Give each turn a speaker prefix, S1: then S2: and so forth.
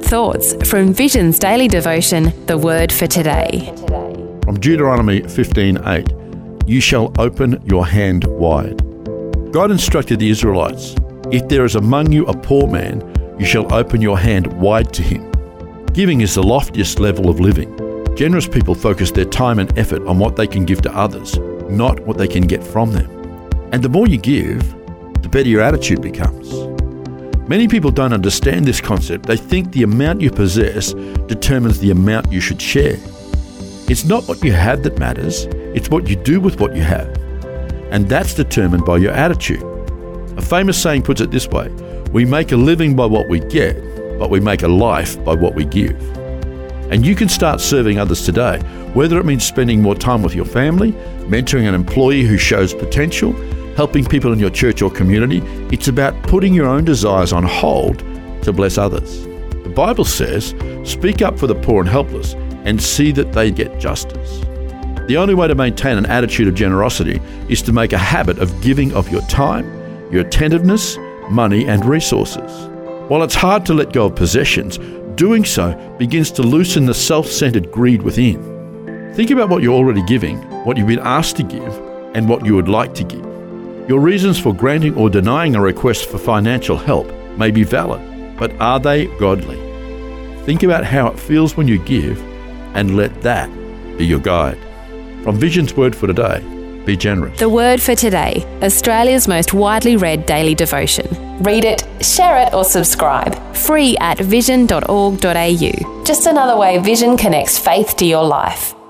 S1: good thoughts from Vision's daily devotion, The Word for Today.
S2: From Deuteronomy 15:8, you shall open your hand wide. God instructed the Israelites, if there is among you a poor man, you shall open your hand wide to him. Giving is the loftiest level of living. Generous people focus their time and effort on what they can give to others, not what they can get from them. And the more you give, the better your attitude becomes. Many people don't understand this concept. They think the amount you possess determines the amount you should share. It's not what you have that matters, it's what you do with what you have. And that's determined by your attitude. A famous saying puts it this way, we make a living by what we get, but we make a life by what we give. And you can start serving others today, whether it means spending more time with your family, mentoring an employee who shows potential, helping people in your church or community. It's about putting your own desires on hold to bless others. The Bible says, speak up for the poor and helpless and see that they get justice. The only way to maintain an attitude of generosity is to make a habit of giving of your time, your attentiveness, money and resources. While it's hard to let go of possessions, doing so begins to loosen the self-centered greed within. Think about what you're already giving, what you've been asked to give, and what you would like to give. Your reasons for granting or denying a request for financial help may be valid, but are they godly? Think about how it feels when you give and let that be your guide. From Vision's Word for Today, be generous.
S1: The Word for Today, Australia's most widely read daily devotion. Read it, share it or subscribe. Free at vision.org.au. Just another way Vision connects faith to your life.